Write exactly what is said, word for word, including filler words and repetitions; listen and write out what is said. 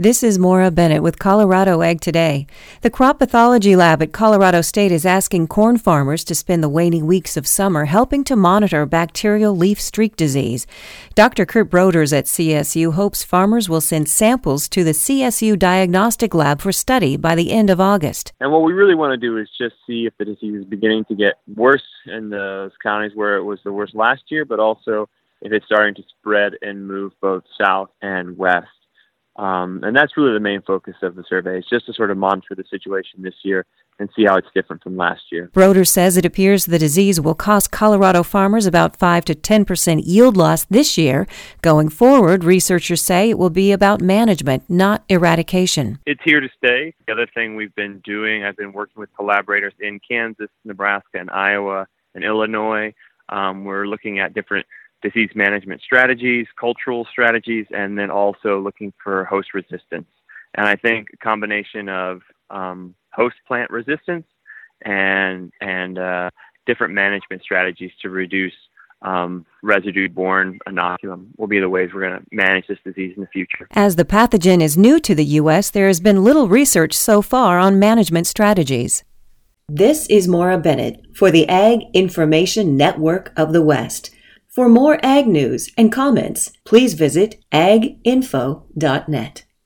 This is Maura Bennett with Colorado Ag Today. The crop pathology lab at Colorado State is asking corn farmers to spend the waning weeks of summer helping to monitor bacterial leaf streak disease. Doctor Kurt Broders at C S U hopes farmers will send samples to the C S U diagnostic lab for study by the end of August. And what we really want to do is just see if the disease is beginning to get worse in those counties where it was the worst last year, but also if it's starting to spread and move both south and west. Um, and that's really the main focus of the survey, is just to sort of monitor the situation this year and see how it's different from last year. Broders says it appears the disease will cost Colorado farmers about five to ten percent yield loss this year. Going forward, researchers say it will be about management, not eradication. It's here to stay. The other thing we've been doing, I've been working with collaborators in Kansas, Nebraska, and Iowa, and Illinois. Um, we're looking at different disease management strategies, cultural strategies, and then also looking for host resistance. And I think a combination of um, host plant resistance and and uh, different management strategies to reduce um, residue-borne inoculum will be the ways we're going to manage this disease in the future. As the pathogen is new to the U S, there has been little research so far on management strategies. This is Maura Bennett for the Ag Information Network of the West. For more ag news and comments, please visit ag info dot net.